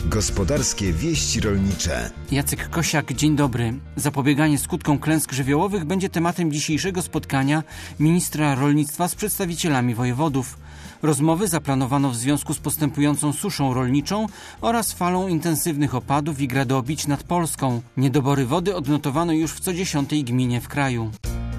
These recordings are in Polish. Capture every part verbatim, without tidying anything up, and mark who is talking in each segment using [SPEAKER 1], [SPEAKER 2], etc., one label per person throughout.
[SPEAKER 1] Gospodarskie wieści rolnicze.
[SPEAKER 2] Jacek Kosiak, dzień dobry. Zapobieganie skutkom klęsk żywiołowych będzie tematem dzisiejszego spotkania ministra rolnictwa z przedstawicielami wojewodów. Rozmowy zaplanowano w związku z postępującą suszą rolniczą oraz falą intensywnych opadów i gradobić nad Polską. Niedobory wody odnotowano już w co dziesiątej gminie w kraju.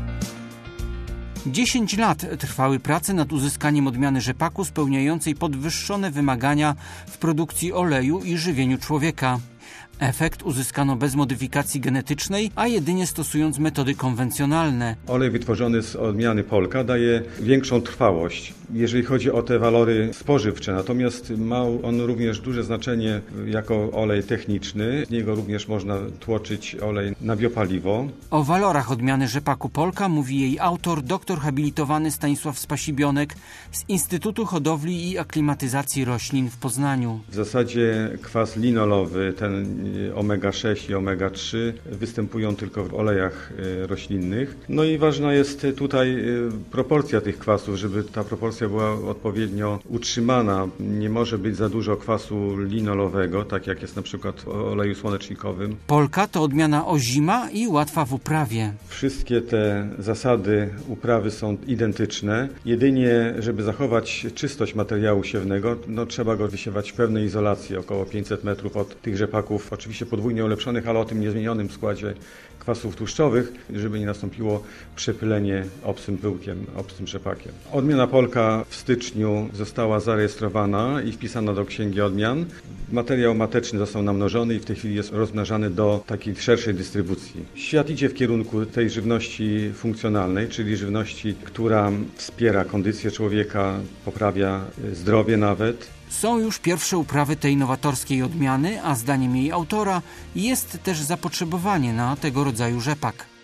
[SPEAKER 2] Dziesięć lat trwały prace nad uzyskaniem odmiany rzepaku spełniającej podwyższone wymagania w produkcji oleju i żywieniu człowieka. Efekt uzyskano bez modyfikacji genetycznej, a jedynie stosując metody konwencjonalne.
[SPEAKER 3] Olej wytworzony z odmiany Polka daje większą trwałość, jeżeli chodzi o te walory spożywcze. Natomiast ma on również duże znaczenie jako olej techniczny. Z niego również można tłoczyć olej na biopaliwo.
[SPEAKER 2] O walorach odmiany rzepaku Polka mówi jej autor, doktor habilitowany Stanisław Spasibionek z Instytutu Hodowli i Aklimatyzacji Roślin w Poznaniu.
[SPEAKER 3] W zasadzie kwas linolowy, ten omega sześć i omega trzy występują tylko w olejach roślinnych. No i ważna jest tutaj proporcja tych kwasów, żeby ta proporcja była odpowiednio utrzymana. Nie może być za dużo kwasu linolowego, tak jak jest na przykład w oleju słonecznikowym.
[SPEAKER 2] Polka to odmiana ozima i łatwa w uprawie.
[SPEAKER 3] Wszystkie te zasady uprawy są identyczne. Jedynie, żeby zachować czystość materiału siewnego, no trzeba go wysiewać w pewnej izolacji, około pięćset metrów od tych rzepaków, oczywiście podwójnie ulepszonych, ale o tym niezmienionym składzie kwasów tłuszczowych, żeby nie nastąpiło przepylenie obcym pyłkiem, obcym rzepakiem. Odmiana Polka w styczniu została zarejestrowana i wpisana do Księgi Odmian. Materiał mateczny został namnożony i w tej chwili jest rozmnażany do takiej szerszej dystrybucji. Świat idzie w kierunku tej żywności funkcjonalnej, czyli żywności, która wspiera kondycję człowieka, poprawia zdrowie nawet.
[SPEAKER 2] Są już pierwsze uprawy tej nowatorskiej odmiany, a zdaniem jej autora jest też zapotrzebowanie na tego rodzaju rzepak.